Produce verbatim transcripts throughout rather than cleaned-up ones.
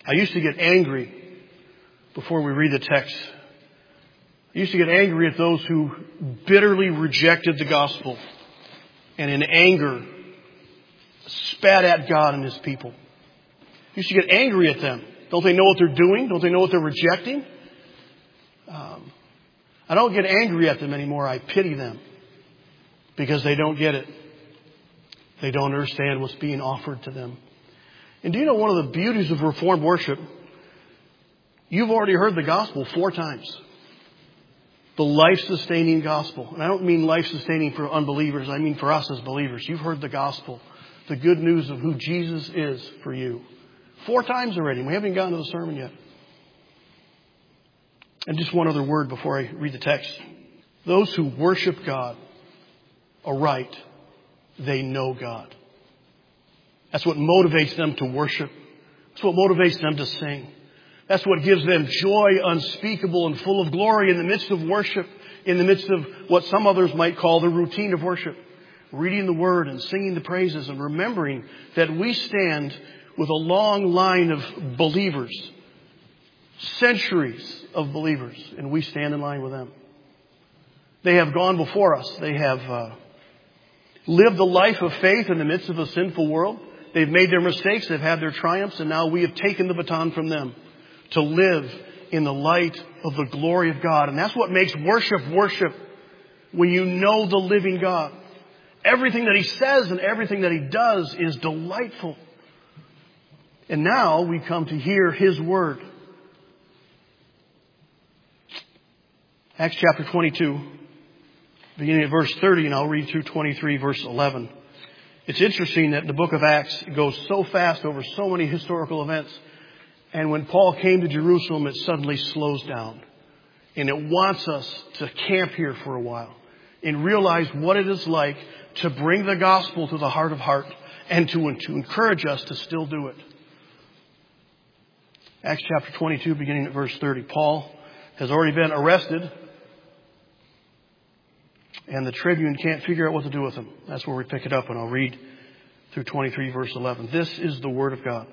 I used to get angry before we read the text. I used to get angry at those who bitterly rejected the gospel and in anger spat at God and His people. I used to get angry at them. Don't they know what they're doing? Don't they know what they're rejecting? Um, I don't get angry at them anymore. I pity them because they don't get it. They don't understand what's being offered to them. And do you know one of the beauties of Reformed worship? You've already heard the gospel four times. The life-sustaining gospel. And I don't mean life-sustaining for unbelievers. I mean for us as believers. You've heard the gospel. The good news of who Jesus is for you. Four times already. We haven't gotten to the sermon yet. And just one other word before I read the text. Those who worship God aright, they know God. That's what motivates them to worship. That's what motivates them to sing. That's what gives them joy unspeakable and full of glory in the midst of worship, in the midst of what some others might call the routine of worship. Reading the Word and singing the praises and remembering that we stand with a long line of believers, centuries of believers, and we stand in line with them. They have gone before us. They have uh, lived a life of faith in the midst of a sinful world. They've made their mistakes. They've had their triumphs. And now we have taken the baton from them to live in the light of the glory of God. And that's what makes worship worship. When you know the living God. Everything that He says and everything that He does is delightful. And now we come to hear His word. Acts chapter twenty-two, beginning at verse thirty, and I'll read through twenty-three, verse eleven. It's interesting that the book of Acts goes so fast over so many historical events. And when Paul came to Jerusalem, it suddenly slows down. And it wants us to camp here for a while and realize what it is like to bring the gospel to the heart of heart and to, to encourage us to still do it. Acts chapter twenty-two, beginning at verse thirty. Paul has already been arrested, and the tribune can't figure out what to do with him. That's where we pick it up, and I'll read through twenty-three, verse eleven. This is the word of God.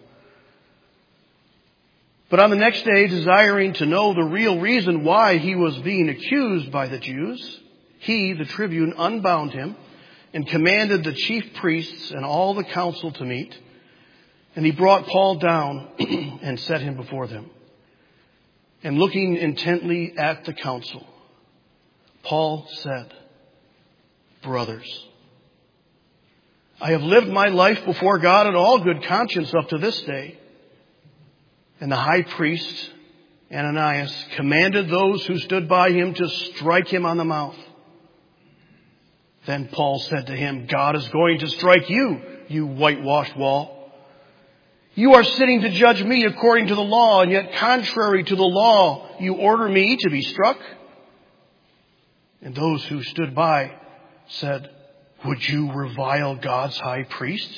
But on the next day, desiring to know the real reason why he was being accused by the Jews, he, the tribune, unbound him and commanded the chief priests and all the council to meet. And he brought Paul down and set him before them. And looking intently at the council, Paul said, "Brothers, I have lived my life before God in all good conscience up to this day." And the high priest, Ananias, commanded those who stood by him to strike him on the mouth. Then Paul said to him, "God is going to strike you, you whitewashed wall. You are sitting to judge me according to the law, and yet contrary to the law, you order me to be struck." And those who stood by said, "Would you revile God's high priest?"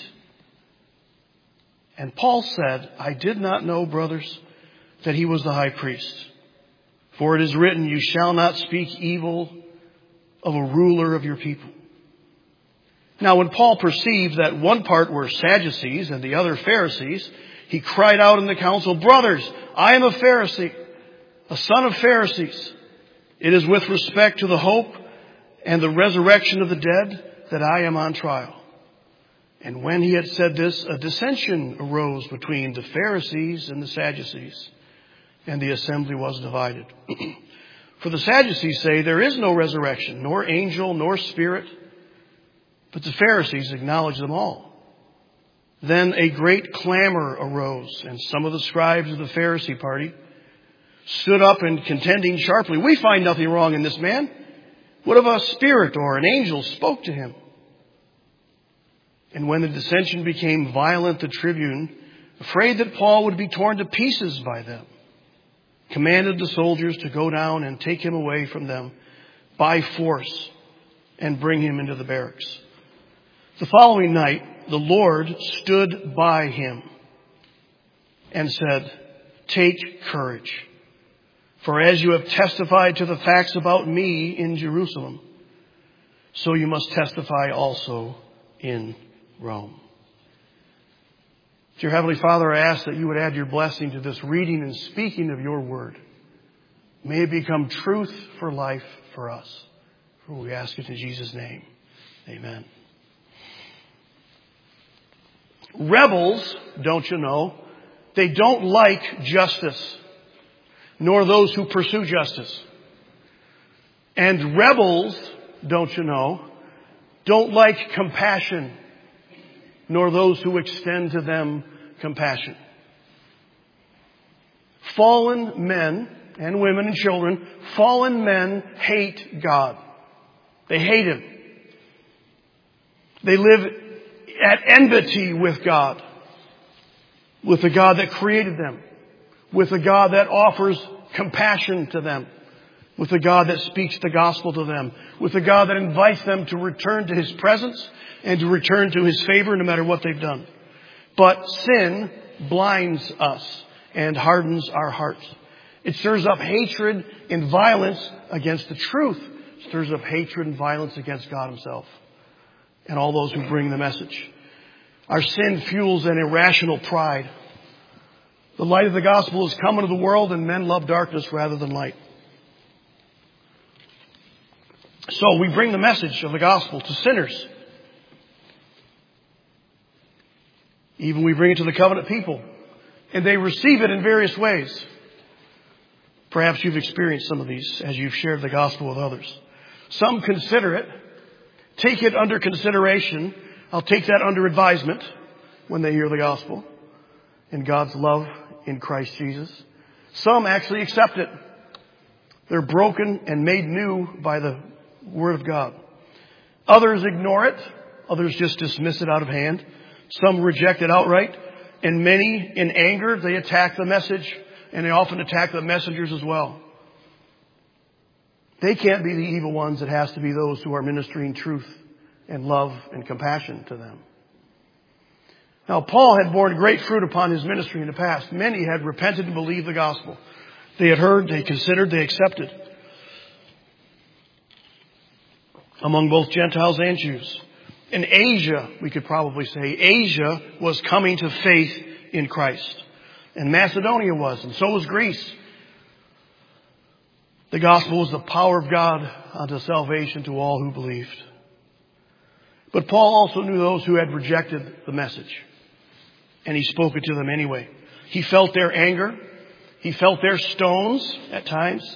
And Paul said, "I did not know, brothers, that he was the high priest. For it is written, you shall not speak evil of a ruler of your people." Now when Paul perceived that one part were Sadducees and the other Pharisees, he cried out in the council, "Brothers, I am a Pharisee, a son of Pharisees. It is with respect to the hope and the resurrection of the dead that I am on trial." And when he had said this, a dissension arose between the Pharisees and the Sadducees, and the assembly was divided. For the Sadducees say there is no resurrection, nor angel, nor spirit, but the Pharisees acknowledge them all. Then a great clamor arose, and some of the scribes of the Pharisee party stood up and contending sharply, "We find nothing wrong in this man. What if a spirit or an angel spoke to him?" And when the dissension became violent, the tribune, afraid that Paul would be torn to pieces by them, commanded the soldiers to go down and take him away from them by force and bring him into the barracks. The following night, the Lord stood by him and said, "Take courage, for as you have testified to the facts about me in Jerusalem, so you must testify also in Rome." Dear Heavenly Father, I ask that you would add your blessing to this reading and speaking of your word. May it become truth for life for us. For we ask it in Jesus' name. Amen. Rebels, don't you know, they don't like justice, nor those who pursue justice. And rebels, don't you know, don't like compassion, nor those who extend to them compassion. Fallen men and women and children, fallen men hate God. They hate Him. They live at enmity with God, with the God that created them, with the God that offers compassion to them, with the God that speaks the gospel to them, with the God that invites them to return to His presence and to return to His favor no matter what they've done. But sin blinds us and hardens our hearts. It stirs up hatred and violence against the truth. It stirs up hatred and violence against God Himself and all those who bring the message. Our sin fuels an irrational pride. The light of the gospel has come into the world, and men love darkness rather than light. So we bring the message of the gospel to sinners. Even we bring it to the covenant people. And they receive it in various ways. Perhaps you've experienced some of these as you've shared the gospel with others. Some consider it, take it under consideration. I'll take that under advisement when they hear the gospel and God's love in Christ Jesus. Some actually accept it. They're broken and made new by the Word of God. Others ignore it. Others just dismiss it out of hand. Some reject it outright. And many, in anger, they attack the message. And they often attack the messengers as well. They can't be the evil ones. It has to be those who are ministering truth and love and compassion to them. Now, Paul had borne great fruit upon his ministry in the past. Many had repented and believed the gospel. They had heard, they considered, they accepted. Among both Gentiles and Jews. In Asia, we could probably say, Asia was coming to faith in Christ. And Macedonia was, and so was Greece. The gospel was the power of God unto salvation to all who believed. But Paul also knew those who had rejected the message. And he spoke it to them anyway. He felt their anger. He felt their stones at times.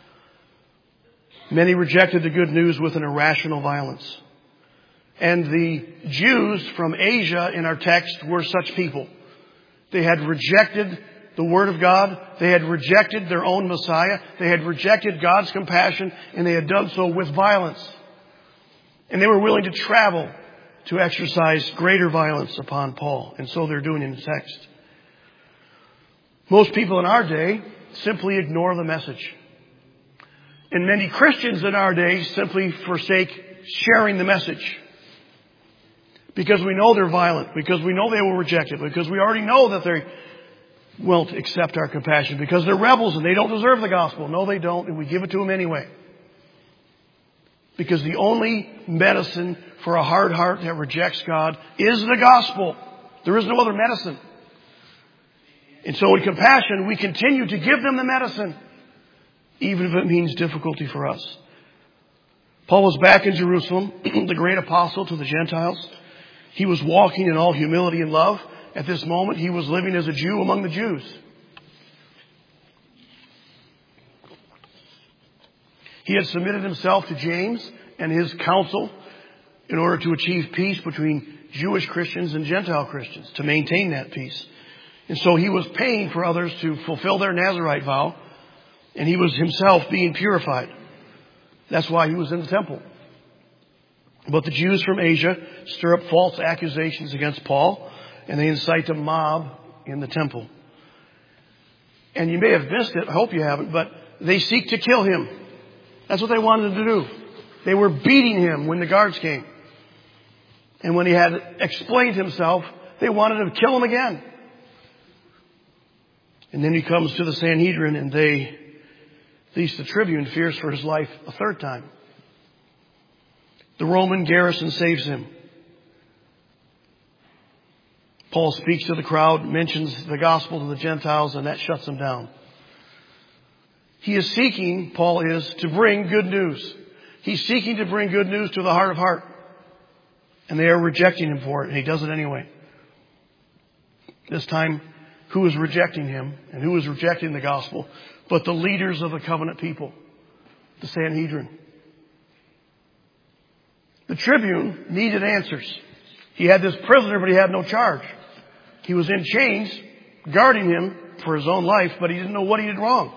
Many rejected the good news with an irrational violence. And the Jews from Asia in our text were such people. They had rejected the Word of God. They had rejected their own Messiah. They had rejected God's compassion, and they had done so with violence. And they were willing to travel to exercise greater violence upon Paul. And so they're doing in the text. Most people in our day simply ignore the message. And many Christians in our day simply forsake sharing the message. Because we know they're violent. Because we know they will reject it. Because we already know that they won't accept our compassion. Because they're rebels and they don't deserve the gospel. No, they don't. And we give it to them anyway. Because the only medicine for a hard heart that rejects God is the gospel. There is no other medicine. And so in compassion, we continue to give them the medicine. Even if it means difficulty for us. Paul was back in Jerusalem, the great apostle to the Gentiles. He was walking in all humility and love. At this moment, he was living as a Jew among the Jews. He had submitted himself to James and his council in order to achieve peace between Jewish Christians and Gentile Christians, to maintain that peace. And so he was paying for others to fulfill their Nazirite vow, and he was himself being purified. That's why he was in the temple. But the Jews from Asia stir up false accusations against Paul, and they incite a mob in the temple. And you may have missed it, I hope you haven't, but they seek to kill him. That's what they wanted to do. They were beating him when the guards came. And when he had explained himself, they wanted to kill him again. And then he comes to the Sanhedrin, and they, at least the tribune, fears for his life a third time. The Roman garrison saves him. Paul speaks to the crowd, mentions the gospel to the Gentiles, and that shuts them down. He is seeking, Paul is, to bring good news. He's seeking to bring good news to the heart of heart. And they are rejecting him for it, and he does it anyway. This time, who was rejecting him and who was rejecting the gospel? But the leaders of the covenant people, the Sanhedrin. The tribune needed answers. He had this prisoner, but he had no charge. He was in chains, guarding him for his own life, but he didn't know what he did wrong.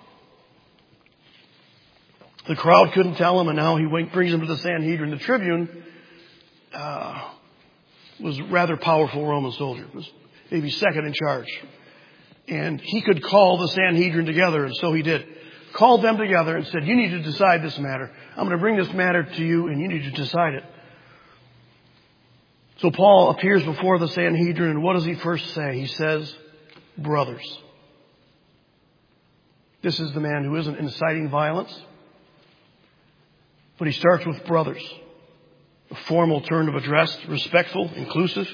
The crowd couldn't tell him, and now he brings him to the Sanhedrin. The tribune uh, was a rather powerful Roman soldier. Was maybe second in charge. And he could call the Sanhedrin together, and so he did. Called them together and said, you need to decide this matter. I'm going to bring this matter to you, and you need to decide it. So Paul appears before the Sanhedrin, and what does he first say? He says, brothers. This is the man who isn't inciting violence, but he starts with brothers. A formal turn of address, respectful, inclusive.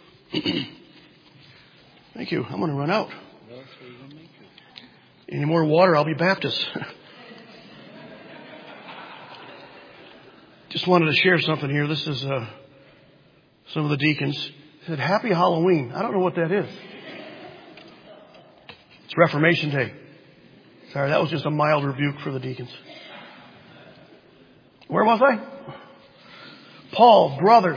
Thank you. I'm going to run out. Any more water, I'll be Baptist. Just wanted to share something here. This is uh, some of the deacons. They said, Happy Halloween. I don't know what that is. It's Reformation Day. Sorry, that was just a mild rebuke for the deacons. Where was I? Paul, brothers.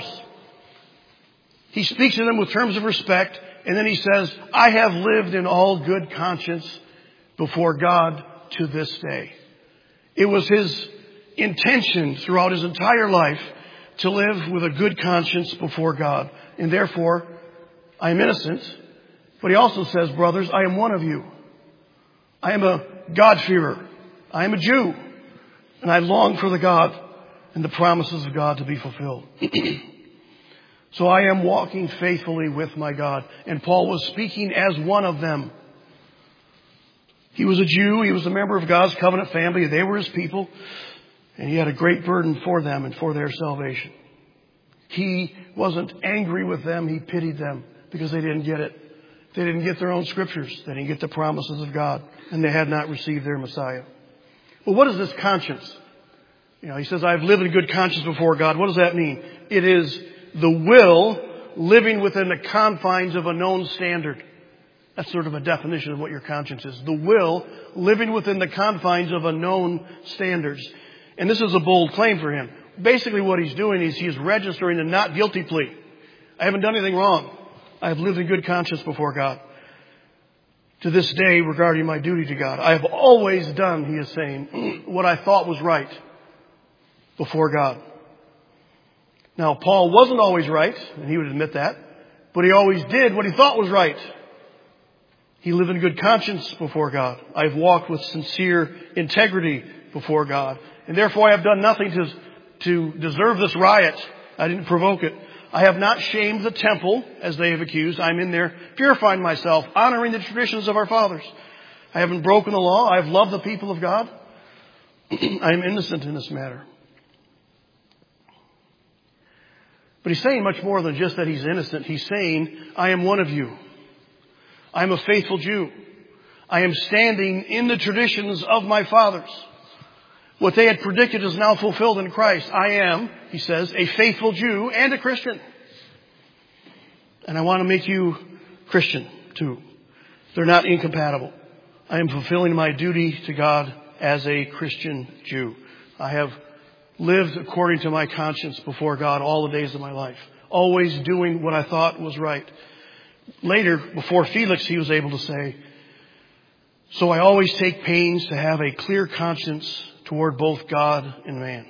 He speaks to them with terms of respect, and then he says, I have lived in all good conscience before God to this day. It was his intention throughout his entire life to live with a good conscience before God. And therefore, I am innocent. But he also says, brothers, I am one of you. I am a God-fearer. I am a Jew. And I long for the God and the promises of God to be fulfilled. So I am walking faithfully with my God. And Paul was speaking as one of them. He was a Jew. He was a member of God's covenant family. They were his people. And he had a great burden for them and for their salvation. He wasn't angry with them. He pitied them because they didn't get it. They didn't get their own scriptures. They didn't get the promises of God. And they had not received their Messiah. Well, what is this conscience? You know, he says, I've lived in good conscience before God. What does that mean? It is the will living within the confines of a known standard. That's sort of a definition of what your conscience is. The will living within the confines of a known standards. And this is a bold claim for him. Basically what he's doing is he's registering a not guilty plea. I haven't done anything wrong. I have lived in good conscience before God. To this day, regarding my duty to God, I have always done, he is saying, what I thought was right before God. Now, Paul wasn't always right, and he would admit that, but he always did what he thought was right. He lived in good conscience before God. I've walked with sincere integrity before God. And therefore I have done nothing to, to deserve this riot. I didn't provoke it. I have not shamed the temple, as they have accused. I'm in there purifying myself, honoring the traditions of our fathers. I haven't broken the law. I have loved the people of God. I am innocent in this matter. But he's saying much more than just that he's innocent. He's saying, I am one of you. I am a faithful Jew. I am standing in the traditions of my fathers. What they had predicted is now fulfilled in Christ. I am, he says, a faithful Jew and a Christian. And I want to make you Christian too. They're not incompatible. I am fulfilling my duty to God as a Christian Jew. I have lived according to my conscience before God all the days of my life. Always doing what I thought was right. Later, before Felix, he was able to say, so I always take pains to have a clear conscience toward both God and man.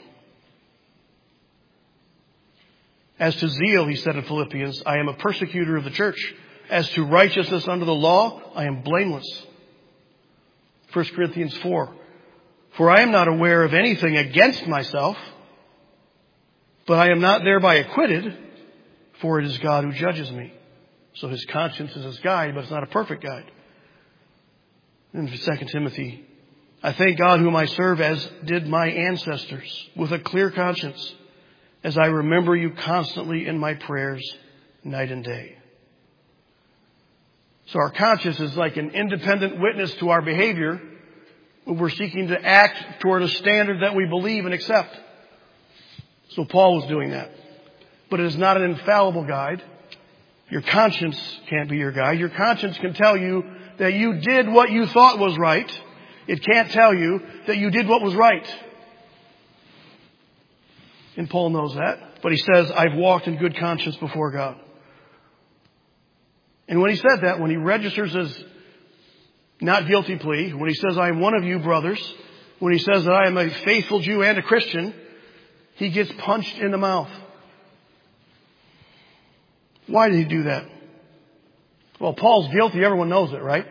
As to zeal, he said in Philippians, I am a persecutor of the church. As to righteousness under the law, I am blameless. First Corinthians four. For I am not aware of anything against myself, but I am not thereby acquitted, for it is God who judges me. So his conscience is his guide, but it's not a perfect guide. In Second Timothy, I thank God whom I serve as did my ancestors, with a clear conscience, as I remember you constantly in my prayers night and day. So our conscience is like an independent witness to our behavior when we're seeking to act toward a standard that we believe and accept. So Paul was doing that. But it is not an infallible guide. Your conscience can't be your guide. Your conscience can tell you that you did what you thought was right. It can't tell you that you did what was right. And Paul knows that. But he says, I've walked in good conscience before God. And when he said that, when he registers his not guilty plea, when he says, I am one of you, brothers, when he says that I am a faithful Jew and a Christian, he gets punched in the mouth. Why did he do that? Well, Paul's guilty. Everyone knows it, right?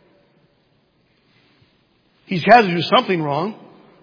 He's had to do something wrong.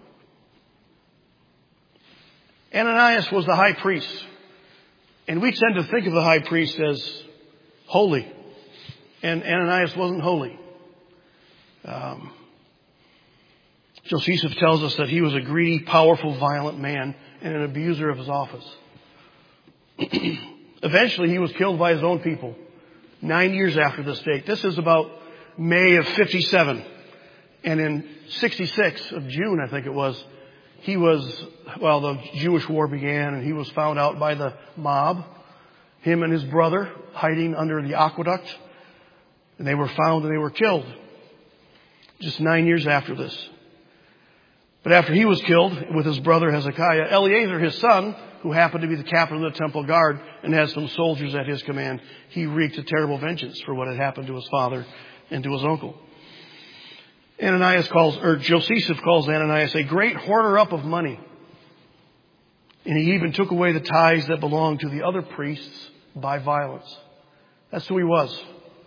Ananias was the high priest. And we tend to think of the high priest as holy. And Ananias wasn't holy. Um, Josephus tells us that he was a greedy, powerful, violent man and an abuser of his office. Eventually, he was killed by his own people nine years after the stake. This is about May of fifty-seven. And in sixty-six of June, I think it was, he was, well, the Jewish war began and he was found out by the mob, him and his brother hiding under the aqueduct. And they were found and they were killed just nine years after this. But after he was killed with his brother Hezekiah, Eleazar, his son, who happened to be the captain of the temple guard and had some soldiers at his command, he wreaked a terrible vengeance for what had happened to his father and to his uncle. Ananias calls, or Josephus calls Ananias a great hoarder up of money. And he even took away the tithes that belonged to the other priests by violence. That's who he was.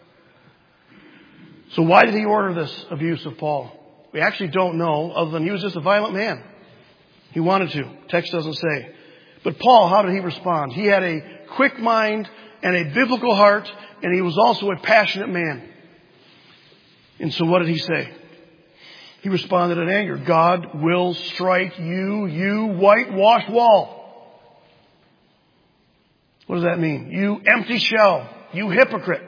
So why did he order this abuse of Paul? We actually don't know, other than he was just a violent man. He wanted to. Text doesn't say. But Paul, how did he respond? He had a quick mind and a biblical heart, and he was also a passionate man. And so what did he say? He responded in anger. God will strike you, you whitewashed wall. What does that mean? You empty shell. You hypocrite.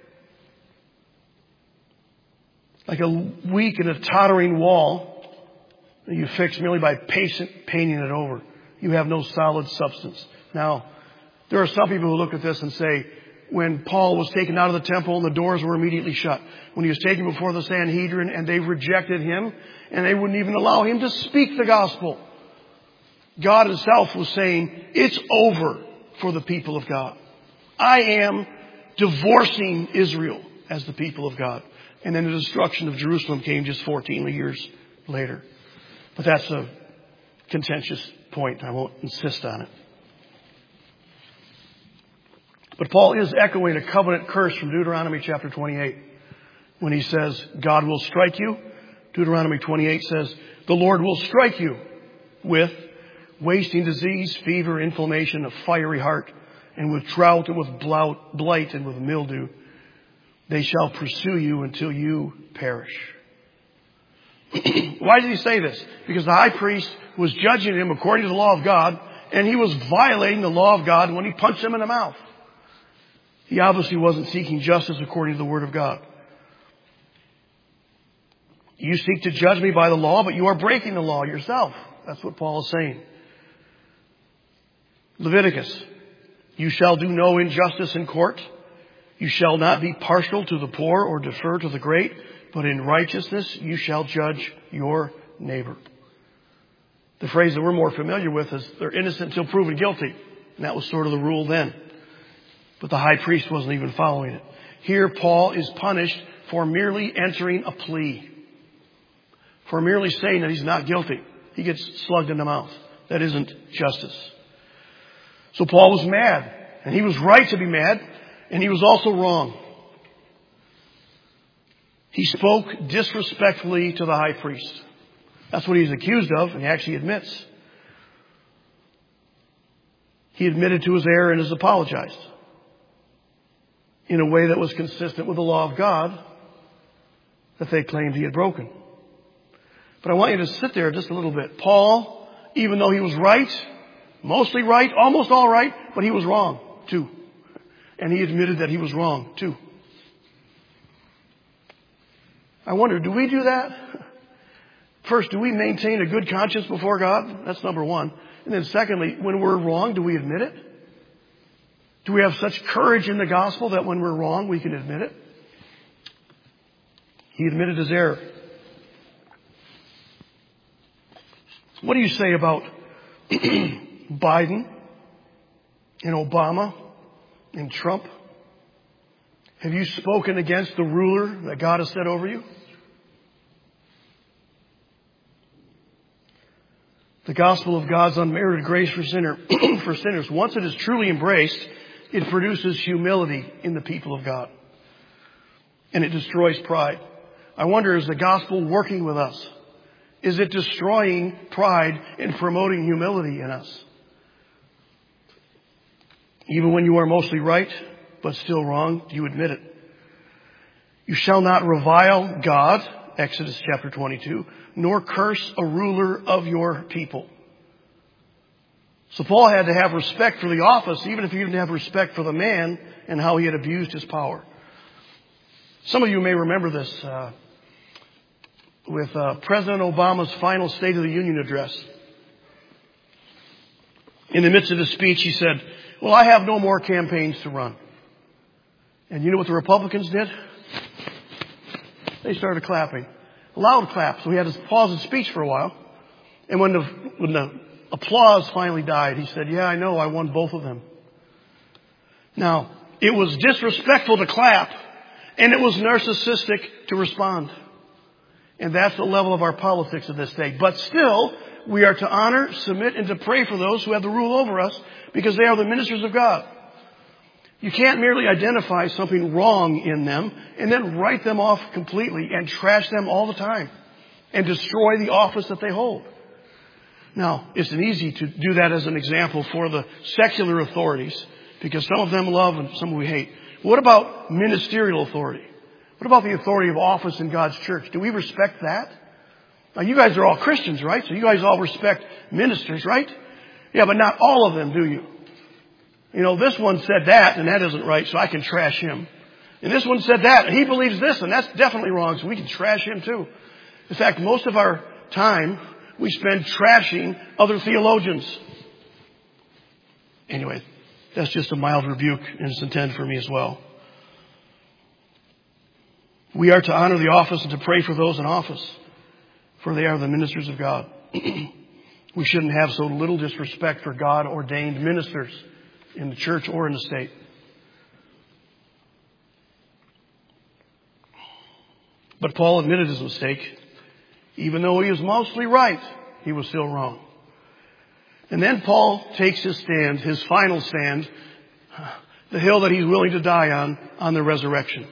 Like a weak and a tottering wall that you fix merely by patient painting it over. You have no solid substance. Now, there are some people who look at this and say, when Paul was taken out of the temple and the doors were immediately shut, when he was taken before the Sanhedrin and they rejected him and they wouldn't even allow him to speak the gospel, God himself was saying, it's over for the people of God. I am divorcing Israel as the people of God. And then the destruction of Jerusalem came just fourteen years later. But that's a contentious point. I won't insist on it. But Paul is echoing a covenant curse from Deuteronomy chapter twenty-eight. When he says, God will strike you. Deuteronomy twenty-eight says, the Lord will strike you with wasting disease, fever, inflammation, a fiery heart, and with drought and with blight and with mildew. They shall pursue you until you perish. Why did he say this? Because the high priest was judging him according to the law of God, and he was violating the law of God when he punched him in the mouth. He obviously wasn't seeking justice according to the word of God. You seek to judge me by the law, but you are breaking the law yourself. That's what Paul is saying. Leviticus, you shall do no injustice in court. You shall not be partial to the poor or defer to the great, but in righteousness you shall judge your neighbor. The phrase that we're more familiar with is they're innocent until proven guilty. And that was sort of the rule then. But the high priest wasn't even following it. Here Paul is punished for merely entering a plea. For merely saying that he's not guilty. He gets slugged in the mouth. That isn't justice. So Paul was mad. And he was right to be mad. And he was also wrong. He spoke disrespectfully to the high priest. That's what he's accused of, and he actually admits. He admitted to his error and has apologized in a way that was consistent with the law of God that they claimed he had broken. But I want you to sit there just a little bit. Paul, even though he was right, mostly right, almost all right, but he was wrong too. And he admitted that he was wrong too. I wonder, do we do that? First, do we maintain a good conscience before God? That's number one. And then secondly, when we're wrong, do we admit it? Do we have such courage in the gospel that when we're wrong, we can admit it? He admitted his error. What do you say about Biden and Obama and Trump? Have you spoken against the ruler that God has set over you? The gospel of God's unmerited grace for sinner, for sinners, once it is truly embraced, it produces humility in the people of God. And it destroys pride. I wonder, is the gospel working with us? Is it destroying pride and promoting humility in us? Even when you are mostly right, but still wrong, do you admit it? You shall not revile God, Exodus chapter twenty-two, nor curse a ruler of your people. So Paul had to have respect for the office, even if he didn't have respect for the man and how he had abused his power. Some of you may remember this uh, with uh, President Obama's final State of the Union address. In the midst of his speech, he said, well, I have no more campaigns to run. And you know what the Republicans did? They started clapping. A loud clap. So he had to pause his speech for a while. And when the, when the applause finally died, he said, yeah, I know, I won both of them. Now, it was disrespectful to clap, and it was narcissistic to respond. And that's the level of our politics of this day. But still, we are to honor, submit, and to pray for those who have the rule over us, because they are the ministers of God. You can't merely identify something wrong in them and then write them off completely and trash them all the time and destroy the office that they hold. Now, it's an easy to do that as an example for the secular authorities, because some of them love and some we hate. What about ministerial authority? What about the authority of office in God's church? Do we respect that? Now, you guys are all Christians, right? So you guys all respect ministers, right? Yeah, but not all of them, do you? You know, this one said that, and that isn't right, so I can trash him. And this one said that, and he believes this, and that's definitely wrong, so we can trash him too. In fact, most of our time, we spend trashing other theologians. Anyway, that's just a mild rebuke, and it's intended for me as well. We are to honor the office and to pray for those in office, for they are the ministers of God. We shouldn't have so little disrespect for God-ordained ministers in the church or in the state. But Paul admitted his mistake. Even though he was mostly right, he was still wrong. And then Paul takes his stand, his final stand, the hill that he's willing to die on, on the resurrection.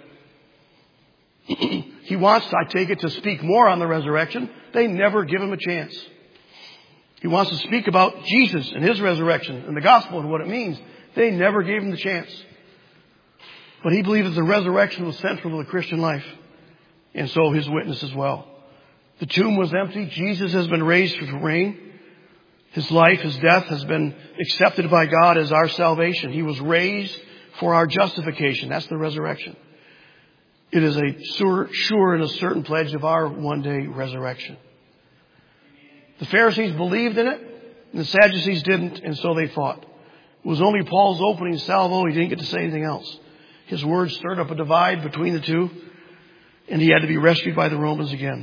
He wants, I take it, to speak more on the resurrection. They never give him a chance. He wants to speak about Jesus and his resurrection and the gospel and what it means. They never gave him the chance. But he believed that the resurrection was central to the Christian life. And so his witness as well. The tomb was empty. Jesus has been raised to reign. His life, his death has been accepted by God as our salvation. He was raised for our justification. That's the resurrection. It is a sure, sure and a certain pledge of our one day resurrection. The Pharisees believed in it, and the Sadducees didn't, and so they fought. It was only Paul's opening salvo. He didn't get to say anything else. His words stirred up a divide between the two, and he had to be rescued by the Romans again.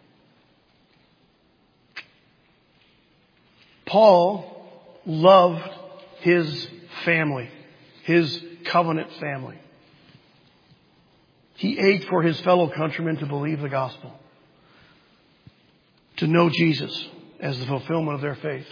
Paul loved his family, his covenant family. He ached for his fellow countrymen to believe the gospel, to know Jesus as the fulfillment of their faith.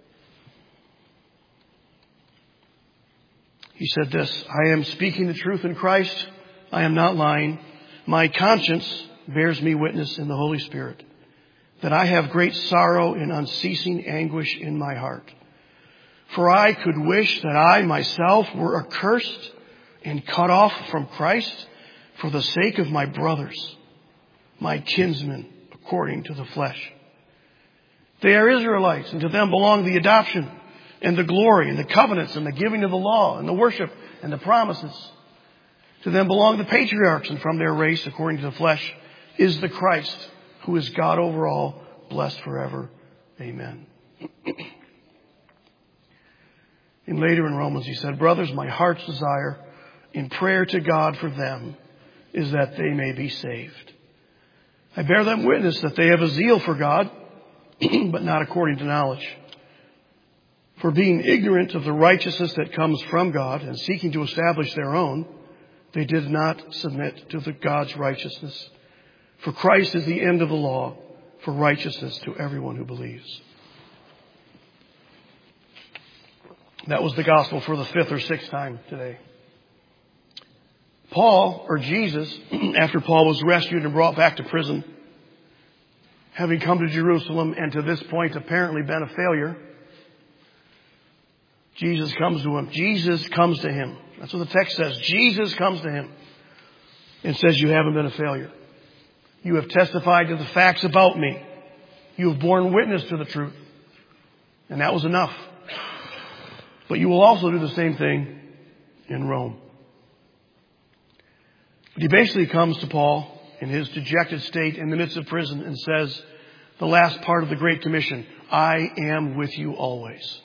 He said this, I am speaking the truth in Christ. I am not lying. My conscience bears me witness in the Holy Spirit that I have great sorrow and unceasing anguish in my heart. For I could wish that I myself were accursed and cut off from Christ for the sake of my brothers, my kinsmen, according to the flesh. They are Israelites, and to them belong the adoption and the glory and the covenants and the giving of the law and the worship and the promises. To them belong the patriarchs, and from their race, according to the flesh, is the Christ, who is God over all, blessed forever. Amen. And later in Romans he said, brothers, my heart's desire in prayer to God for them is that they may be saved. I bear them witness that they have a zeal for God, but not according to knowledge. For being ignorant of the righteousness that comes from God and seeking to establish their own, they did not submit to the God's righteousness. For Christ is the end of the law for righteousness to everyone who believes. That was the gospel for the fifth or sixth time today. Paul, or Jesus, after Paul was rescued and brought back to prison, having come to Jerusalem and to this point apparently been a failure, Jesus comes to him. Jesus comes to him. That's what the text says. Jesus comes to him and says, you haven't been a failure. You have testified to the facts about me. You have borne witness to the truth. And that was enough. But you will also do the same thing in Rome. But he basically comes to Paul in his dejected state in the midst of prison and says, the last part of the Great Commission, I am with you always.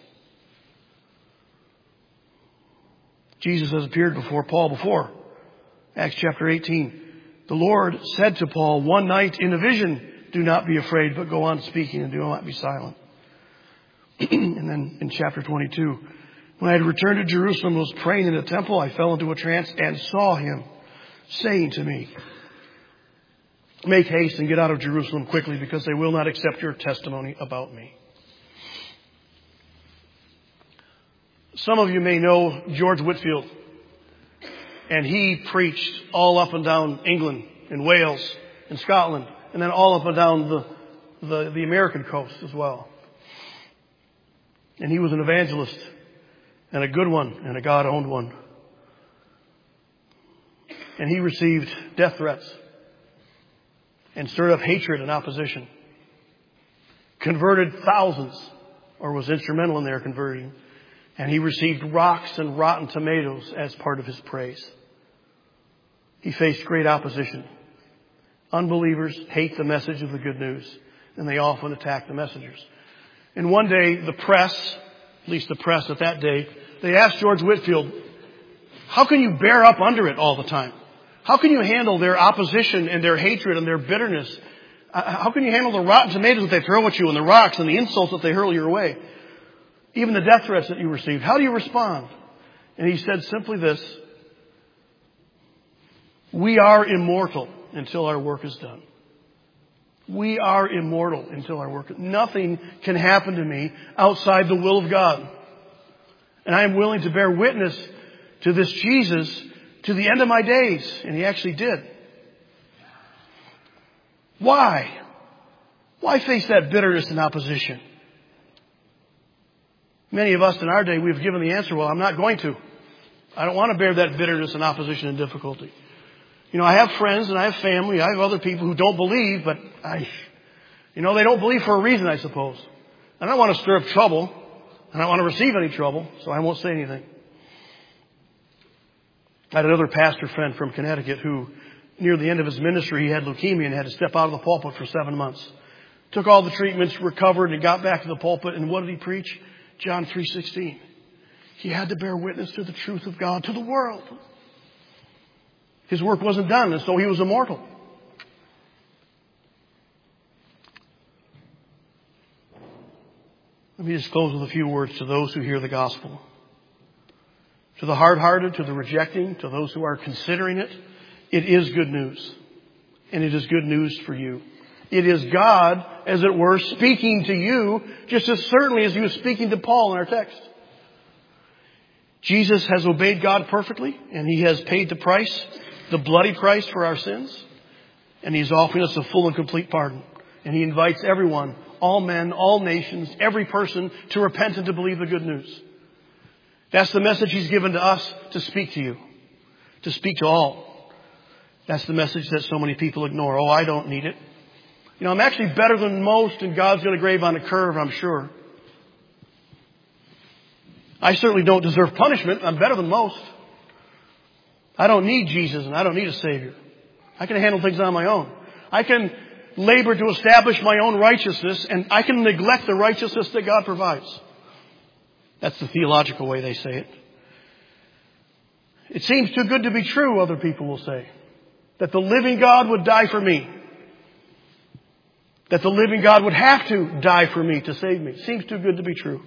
Jesus has appeared before Paul before. Acts chapter eighteen. The Lord said to Paul one night in a vision, do not be afraid, but go on speaking and do not be silent. And then in chapter twenty-two, when I had returned to Jerusalem and was praying in the temple, I fell into a trance and saw him saying to me, make haste and get out of Jerusalem quickly, because they will not accept your testimony about me. Some of you may know George Whitefield, and he preached all up and down England and Wales and Scotland, and then all up and down the, the, the American coast as well. And he was an evangelist, and a good one, and a God-owned one. And he received death threats and stirred up hatred and opposition. Converted thousands, or was instrumental in their converting. And he received rocks and rotten tomatoes as part of his praise. He faced great opposition. Unbelievers hate the message of the good news, and they often attack the messengers. And one day, the press, at least the press at that day, they asked George Whitefield, how can you bear up under it all the time? How can you handle their opposition and their hatred and their bitterness? How can you handle the rotten tomatoes that they throw at you and the rocks and the insults that they hurl your way? Even the death threats that you received. How do you respond? And he said simply this: we are immortal until our work is done. We are immortal until our work is done. Nothing can happen to me outside the will of God. And I am willing to bear witness to this Jesus to the end of my days. And he actually did. Why? Why face that bitterness and opposition? Many of us in our day, we've given the answer, well, I'm not going to. I don't want to bear that bitterness and opposition and difficulty. You know, I have friends and I have family. I have other people who don't believe, but I, you know, they don't believe for a reason, I suppose. I don't want to stir up trouble. I don't want to receive any trouble, so I won't say anything. I had another pastor friend from Connecticut who, near the end of his ministry, he had leukemia and had to step out of the pulpit for seven months. Took all the treatments, recovered, and got back to the pulpit. And what did he preach? John three sixteen. He had to bear witness to the truth of God to the world. His work wasn't done, and so he was immortal. Let me just close with a few words to those who hear the gospel. To the hard-hearted, to the rejecting, to those who are considering it, it is good news. And it is good news for you. It is God, as it were, speaking to you just as certainly as he was speaking to Paul in our text. Jesus has obeyed God perfectly, and he has paid the price, the bloody price for our sins. And he's offering us a full and complete pardon. And he invites everyone, all men, all nations, every person to repent and to believe the good news. That's the message he's given to us to speak to you, to speak to all. That's the message that so many people ignore. Oh, I don't need it. You know, I'm actually better than most, and God's going to grade on a curve, I'm sure. I certainly don't deserve punishment. I'm better than most. I don't need Jesus, and I don't need a Savior. I can handle things on my own. I can labor to establish my own righteousness, and I can neglect the righteousness that God provides. That's the theological way they say it. It seems too good to be true, other people will say. That the living God would die for me. That the living God would have to die for me to save me. Seems too good to be true.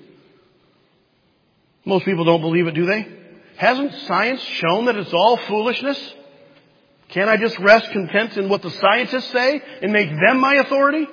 Most people don't believe it, do they? Hasn't science shown that it's all foolishness? Can't I just rest content in what the scientists say and make them my authority?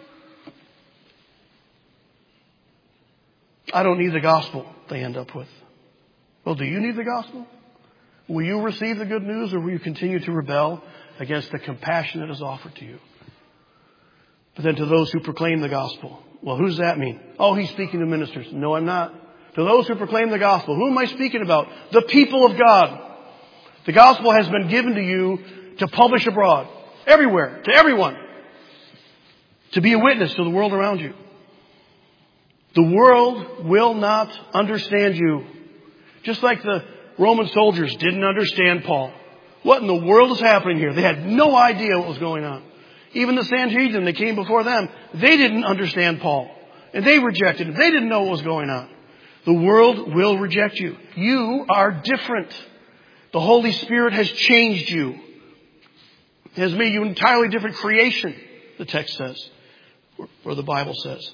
I don't need the gospel, they end up with. Well, do you need the gospel? Will you receive the good news, or will you continue to rebel against the compassion that is offered to you? But then to those who proclaim the gospel, well, who does that mean? Oh, he's speaking to ministers. No, I'm not. To those who proclaim the gospel, who am I speaking about? The people of God. The gospel has been given to you to publish abroad, everywhere, to everyone, to be a witness to the world around you. The world will not understand you. Just like the Roman soldiers didn't understand Paul. What in the world is happening here? They had no idea what was going on. Even the Sanhedrin that came before them, they didn't understand Paul. And they rejected him. They didn't know what was going on. The world will reject you. You are different. The Holy Spirit has changed you. It has made you an entirely different creation, the text says, or the Bible says.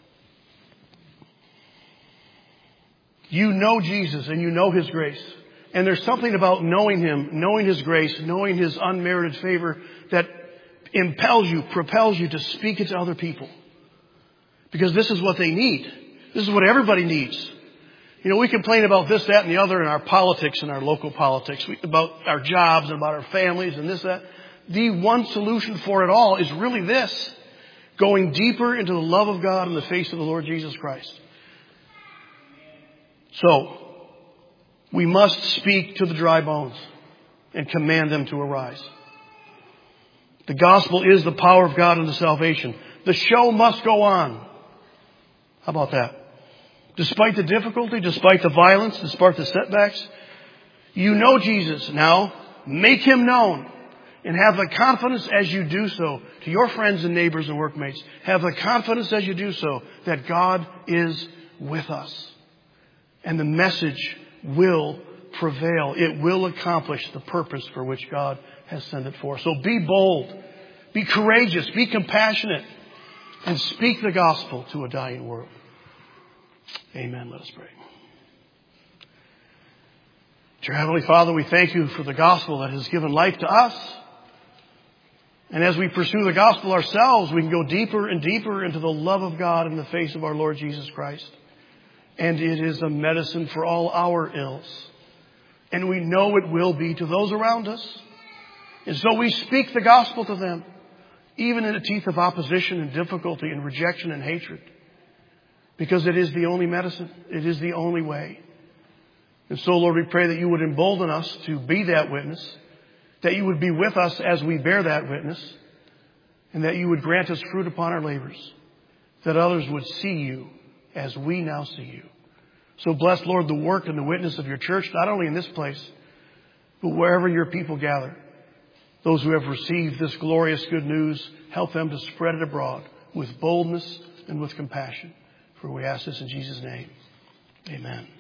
You know Jesus and you know His grace. And there's something about knowing Him, knowing His grace, knowing His unmerited favor that impels you, propels you to speak it to other people. Because this is what they need. This is what everybody needs. You know, we complain about this, that, and the other in our politics and our local politics, we, about our jobs and about our families and this, that. The one solution for it all is really this. Going deeper into the love of God in the face of the Lord Jesus Christ. So, we must speak to the dry bones and command them to arise. The gospel is the power of God unto salvation. The show must go on. How about that? Despite the difficulty, despite the violence, despite the setbacks, you know Jesus. Now, make Him known. And have the confidence as you do so to your friends and neighbors and workmates. Have the confidence as you do so that God is with us. And the message will prevail. It will accomplish the purpose for which God has sent it for. So be bold. Be courageous. Be compassionate. And speak the gospel to a dying world. Amen. Let us pray. Dear Heavenly Father, we thank You for the gospel that has given life to us. And as we pursue the gospel ourselves, we can go deeper and deeper into the love of God in the face of our Lord Jesus Christ. And it is a medicine for all our ills. And we know it will be to those around us. And so we speak the gospel to them, even in the teeth of opposition and difficulty and rejection and hatred. Because it is the only medicine. It is the only way. And so, Lord, we pray that You would embolden us to be that witness. That You would be with us as we bear that witness. And that You would grant us fruit upon our labors. That others would see You as we now see You. So bless, Lord, the work and the witness of Your church, not only in this place, but wherever Your people gather. Those who have received this glorious good news, help them to spread it abroad with boldness and with compassion. For we ask this in Jesus' name. Amen.